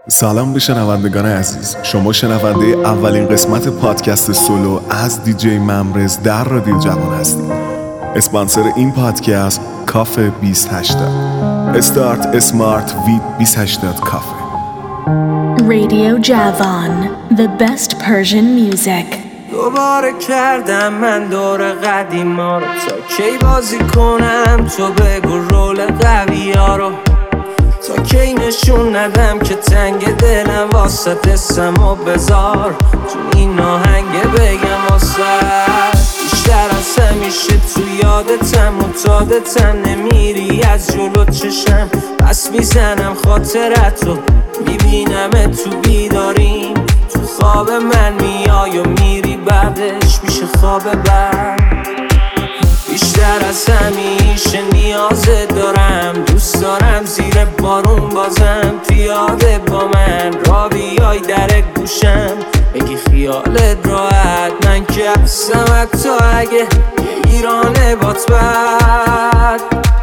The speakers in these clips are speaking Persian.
سلام به شنوندگان عزیز. شما شنونده اولین قسمت پادکست سولو از دیجی ممرز در رادیو جوان هستید. اسپانسر این پادکست کافه 2080. استارت اسمارت وید 2080 کافه. رادیو جوان The best Persian music. دوباره کردم من دور قدیما رو، تا کی بازی کنم تو بگو رول قوی ها رو، تا کی نشون ندم که تنگ دلم واسه دستم و بذار تو این آهنگ بگم واسه بیشتر از همیشه تو یادتم معتادتم، نمیری از جلو چشم پس میزنم خاطرتو، میبینم تو بیداریم تو خواب من میای و میری بعدش میشه خواب بر. بیشتر از همیشه نیازت دارم، دوست دارم زیر بارون بازم پیاده با من را بیای در گوشم بگی خیالت راحت، من که هستم حتی اگه یه ایرانه بات بد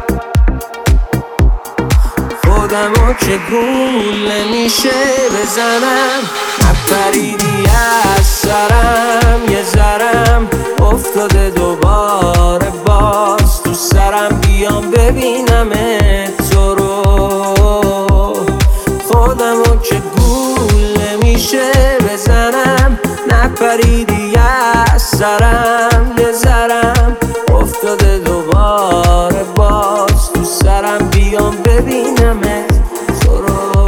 خودمو که گول نمیشه بزنم، نپریدی از سرم یه ذرم افتاده دوباره باز تو سرم، بیام ببینم تو رو، خودمو که گول نمیشه بزنم، نپریدی از سرم یه ذرم افتاده دوباره باز تو سرم، بیام ببینم تو رو.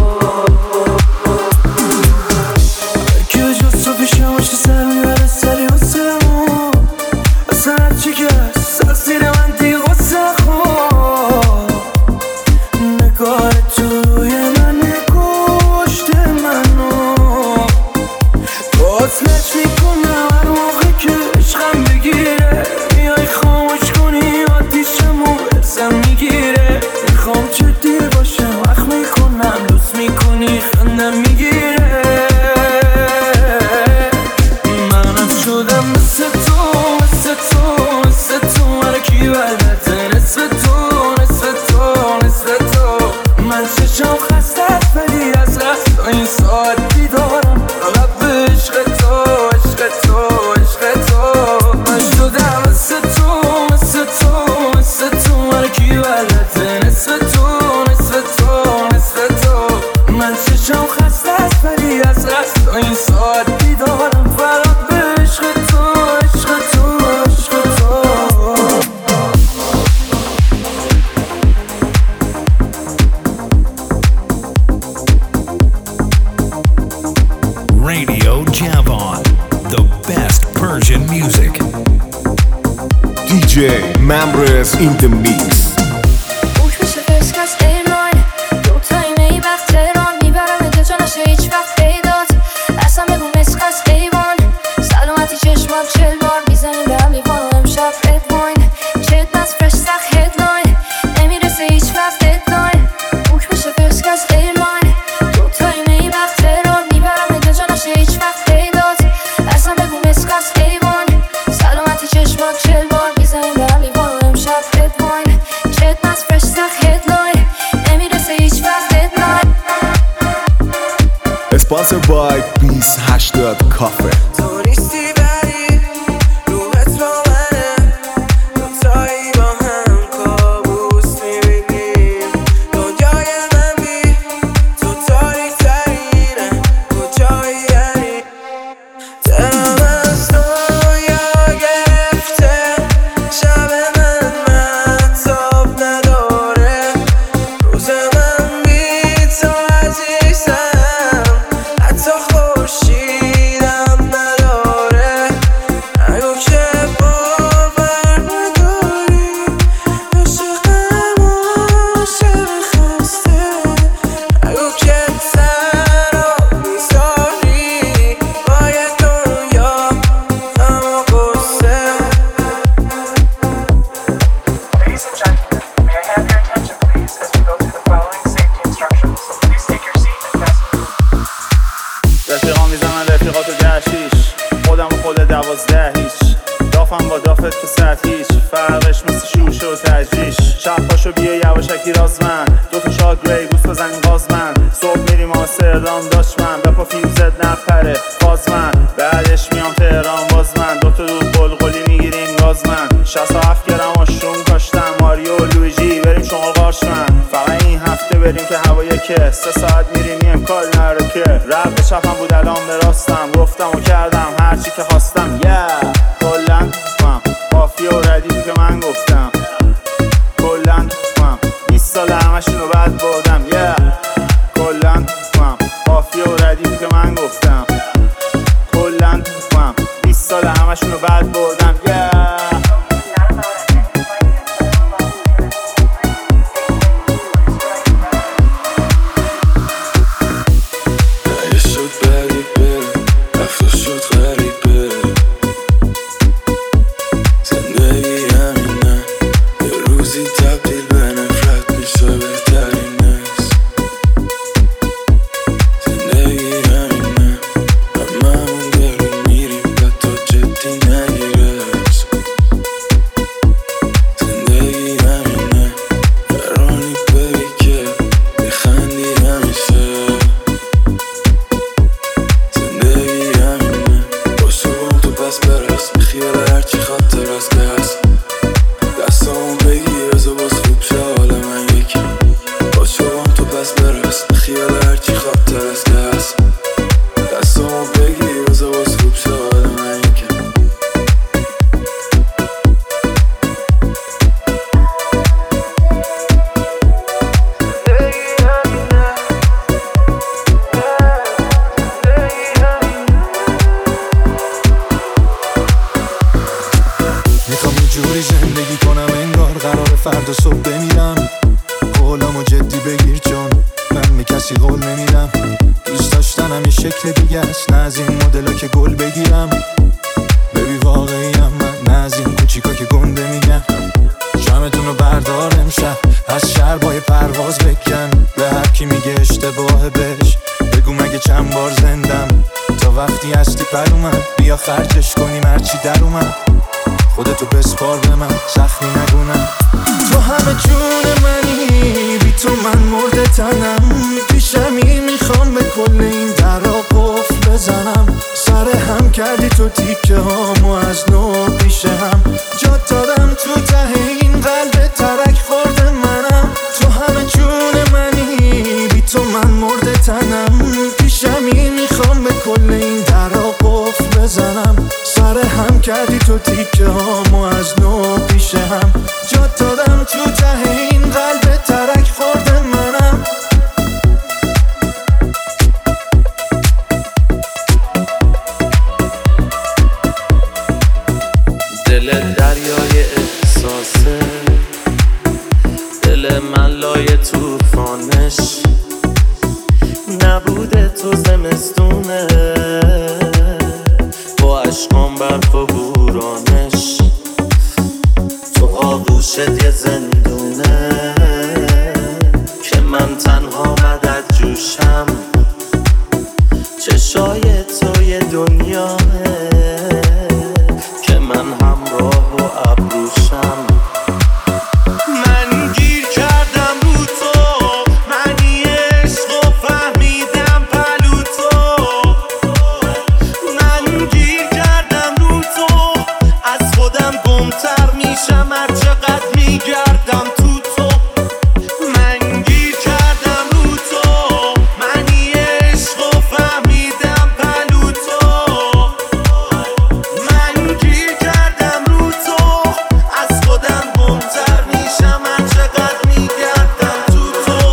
که جز تو پیشم باشه سر میبره سری و سرمو اصلا هرچی که سر زیر من دیغ خود نگاه تو روی من نگشته منو بازلش میکنم هر موقع که عشقم بگیره، میای خاموش کنی آتیشمو برسم میگیره، میخوام جدی باشم وقت میکنم لوس میکنی خندم میگیره، منم شدم مثل تو مثل تو مثل تو، هرکی بلده نصف تو نصف تو نصف تو، من چشم خسته است ولی از رست تا این ساعت بیدارم فقط به عشق تو عشق تو عشق تو، من شدم مثل تو مثل تو مثل تو، هرکی بلده نصف تو نصف تو نصف تو، من چشم خسته است ولی از رست تا این ساعت بیدارم فقط به عشق تو عشق تو عشق تو. Radio Javan, the best Persian music. DJ Mamrez in the mix. اوش میشه فسک از ایمان دوتایی میبخت تهران، میبرم ات جا نشه هیچ وقت پیدات، اصلا بگو مسک از ایوان سلامتی چشمام 40 بار میزنیم به هم میوان و امشب ادواین چت بس فرش سخت هدلاین نمیرسه هیچ وقت ددلاین، اوش میشه فسک از ایمان دوتایی میبخت تهران، میبرم ات جا نشه هیچ وقت پیدات، اصلا بگو مسک از ایوان سلامتی چشمام 40 بار میزنیم به هم میوان و امشب ادواین چت بس فرش سخت هدلاین نمیرسه هیچ وقت ددلاین. Sponsored by 2080 کافه. تو نیستی بری روحت با منه، دوتایی با هم کابوس میبینیم، دنیای من بی تو تاریک ترینه، کجایی یعنی دلم از دنیا گرفته، شب من مهتاب نداره، روز من بی تو عزیزم حتی خورشیدم نداره، نگو که باور نداری عشقم عاشق خسته، نگو که تنها میذاری باید دنیا غم و غصه. Ladies and gentlemen, may I have your attention please as we go through the following safety instructions. Please take your seat and fasten. رفیقا میزنن رفیقاتو 10-6 خودم و خود 12 هیچ دافم با دافت که ساعت هیچ فرقش مثل شوشه و تجریش شب پاشو بیا یواشکی راز من 2 تا شاد گری گوست بزنیم باز من صبح میریم آسه صدام داشت من بپا فیوزت نپره باز من بعدش میام تهران باز من دوتا دود بلغلی میگیریم گاز من 67 گرم آشروم کاشتم ماریو لویجی بریم شما قارش من فقط این هفته بریم که هوایی که 3 ساعت میریم میم کار نره که رب به چپم بود الان به راستم گفتم و کردم هرچی که خواستم کلن مافیا و ردیفی که من گفتم کلن 20 سال همشونو بعد بردم کلن مافیا و ردیفی که من گفتم کلن 20 سال همشونو بعد بردم فردا صبح بمیرم قولامو جدی بگیر چون من به کسی قول نمیدم دوست داشتنم یه شکل دیگه است نه از این مدلا که گل بگیرم ببی واقعیم من نه از این کوچیکا که گنده میگم شمتونو بردار امشب از شربای پرواز بکن به هر کی میگه اشتباه بهش بگو مگه چند بار زندم تا وقتی هستی پر اومد بیا خرجش کنیم هرچی در اومد خودتو بسپار به من سختی نگونم تو همه جون منی بی تو من مرده تنم پیشمی میخوام به کل این درا قفل بزنم سر هم کردی تو تیکه هامو از نو پیش هم جات دادم تو ته این قلب ترک خورده منم تو همه جون منی بی تو من مرده تنم پیشمی میخوام به کل این درا قفل بزنم سر هم کردی تو تیکه هامو از نو پیش هم جات دادم تو ته این قلب ترک خورده منم دل دریای احساسه دل من لای توفانش نبوده تو زمستونه با عشقام برف و بورانش تو آغوشت یه زندونه که من تنها مدد جوشم چشای تو یه دنیاه که من همراه و ابروشم من گیر کردم رو تو منی عشق و فهمیدم پلو تو من گیر کردم رو تو از خودم گمتر میشم هر چقدر میگردم تو تو من گیر کردم رو تو منی عشق و فهمیدم پلو تو من گیر کردم رو تو از خودم گمتر میشم هر چقدر میگردم تو تو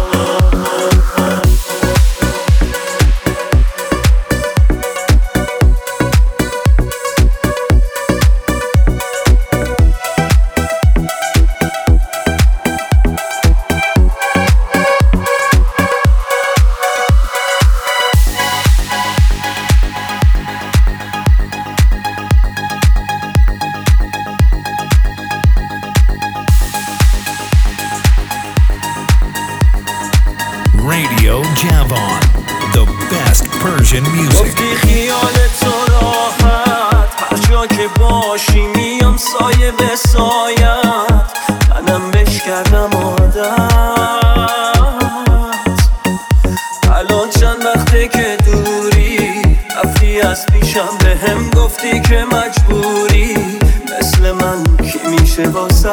Radio Javon, the best Persian music. گفتی خیال تو راحت هر جا که باشی میام سایه به سایت منم بش کردم عادت الان چند وقت وقته که دوری رفتی از پیشم به هم گفتی که مجبوری مثل من کی میشه واسه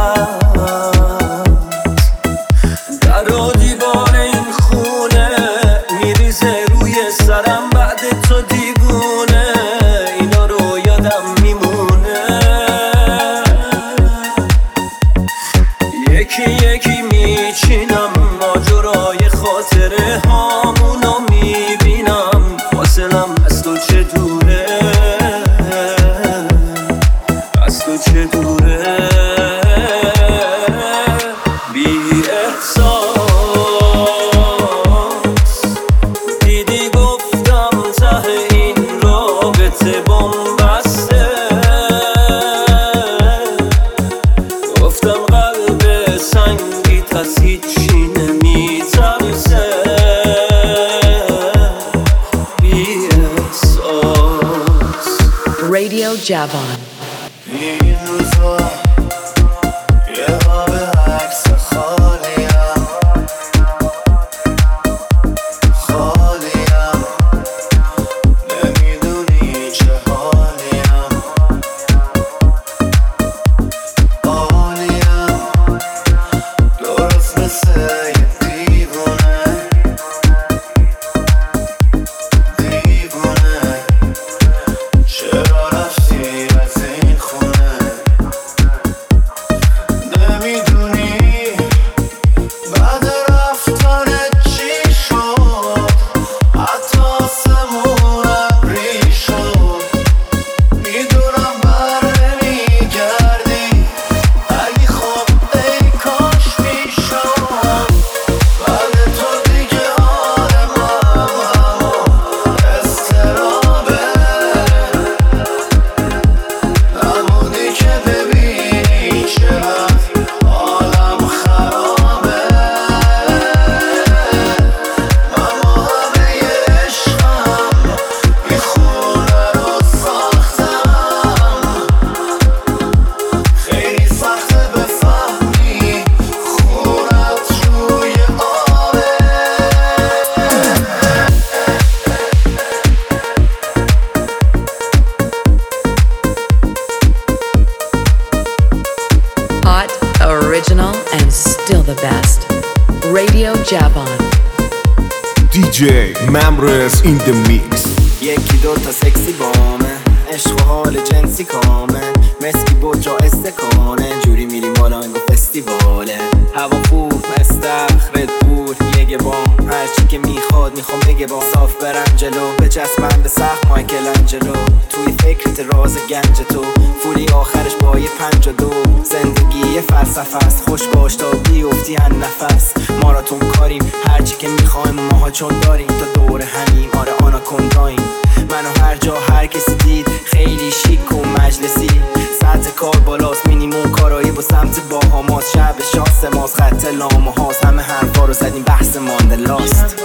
در و دیوار این خونه میریزه روی سرم بعد تو دیوونه اینا رو یادم میمونه یکی یکی میچینم ماجرای خاطره هامونو میبینم فاصلم از تو چه دوره از تو چه دوره بی احساس دیدی گفتم ته این رابطه بنبسته گفتم قلب سنگی از هیچی نمیترسه بی احساس Radio Javon. این روزا یه قاب عکس خالیم خالیم نمیدونی چه حالیم حالیم درست مثل یه دیوونه دیوونه چرا رفتی از این خونه نمیدونی بعد رفتنت چی شد حتی آسمون ابری شد میدونم بر نمیگردی ولی خب ای کاش میشد بعد تو دیگه حالم استرابه نمونی که ببینی چقدر حالم خرابه من با همه عشقم این خونه رو ساختم خیلی سخته بفهمی خونت روی آبه Hot, original, and still the best. Radio Javon. DJ Mamrez in the mix. یکی دوتا سکسی بامه عشق و حال جنسی کامل مسکی بود جا استکانه جوری میریم بالا انگو فستیواله هوا خوب استخرت بود یه بام هرچی که میخواد میخوام بگه با صاف برم جلو به چسبم به سخت مایکل انجلو توی فکرت راز گنج تو فوری آخرش با یه 52 زندگی یه فلسفه است خوش باش تا بیفتی هر نفس ماراتون کاریم هرچی که میخوایم ماها چون داریم تا دور همیم آره آناکونداییم منو هر جا هر کسی دید خیلی شیک و مجلسی سطح کار بالاست مینیموم کارایی با سمت باهاماس شب شانس ماست خط لامه هاست همه حرفا رو زدیم بحث ماندلاست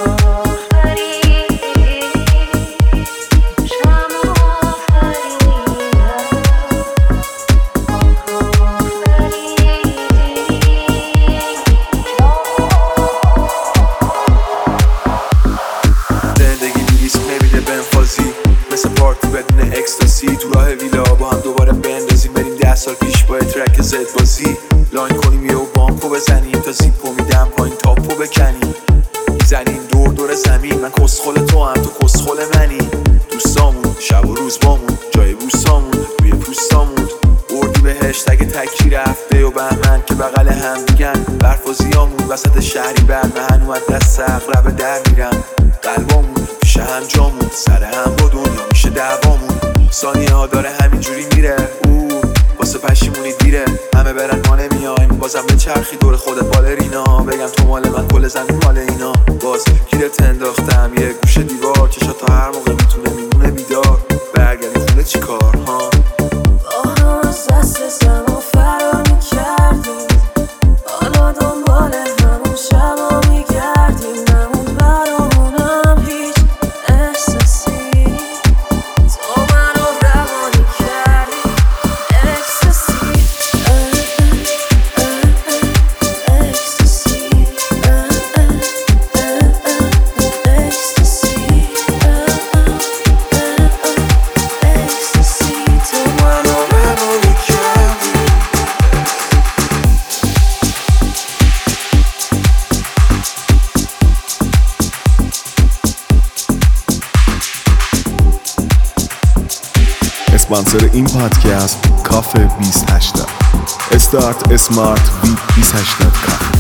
مثل پارتی بدون اکستاسی تو راه ویلا با هم دوباره بندازیم بریم 10 سال پیش با ترک زد بازی لاین کنیم یه و بانکو بزنیم تا زیپو میدم پایین تاپو بکنیم میزنیم دور دور زمین من کسخل تو هم تو کسخل منی دوستامون شب و روز بامون جای بوستامون روی پوستامون اردی بهشت اگه تکی رفته و بهمن که بغل هم دیگن برف و زیامون وسط شهری برمهن و دست اقرب در میرن قلبامون پیش هم جامون سر هم با دنیا میشه دعوامون ثانیه ها داره همینجوری میره واسه پشیمونی دیره همه برن ما نمیایم بازم به چرخی دور خودت بالرینا بگم تو مال من کل زمین مال اینا باز گیرت انداختم یه گوشه دیوار چشا تا هر موقع میتونه میمونه بیدار برگردی خونه چی کار ها با هم از دست زمان فرار میکردیم حالا دنبال همون شبا میگردیم نمون برامونم هیچ احساسی تو منو روانی کردی احساسی احساسی احساسی اسپانسر این پادکست کافه 2080 استارت اسمارت ویت 2080 کافه.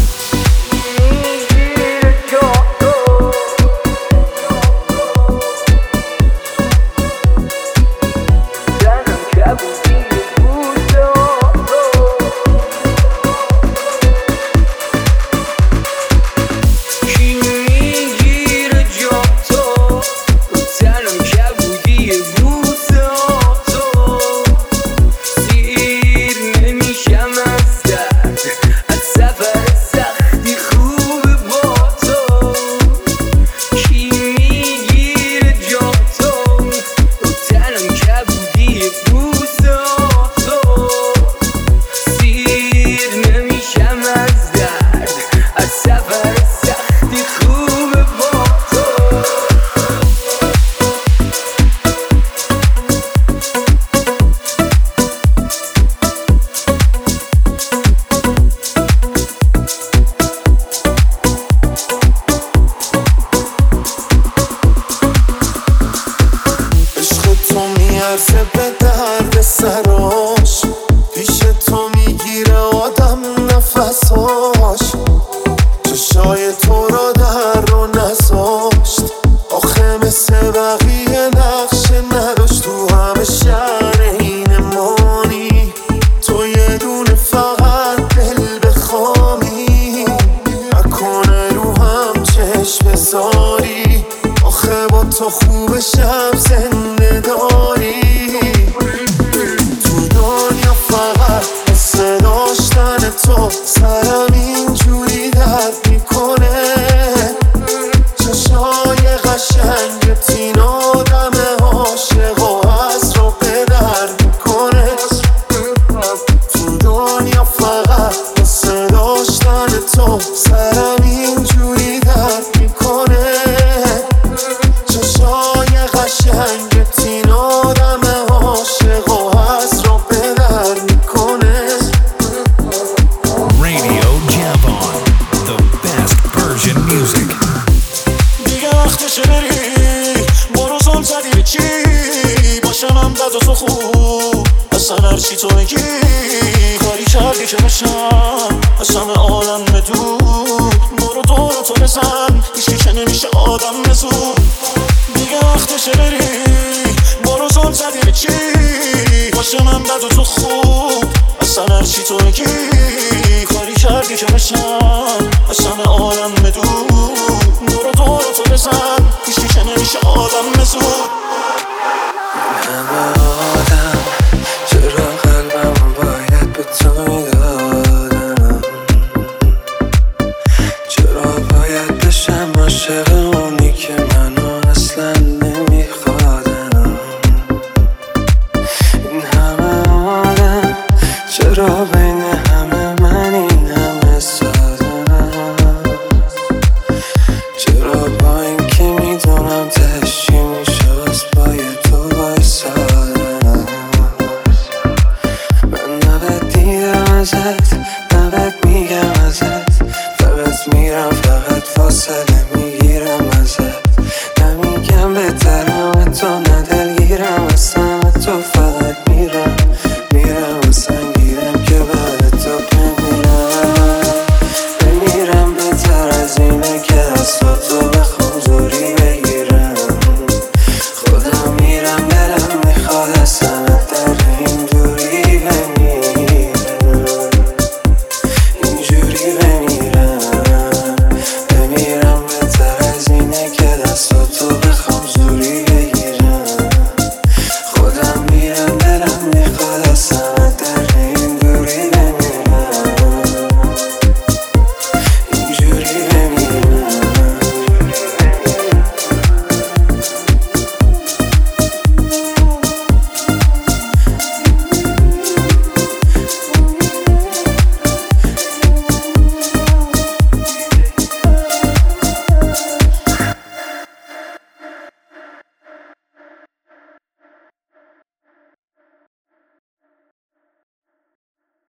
عاشق اونی که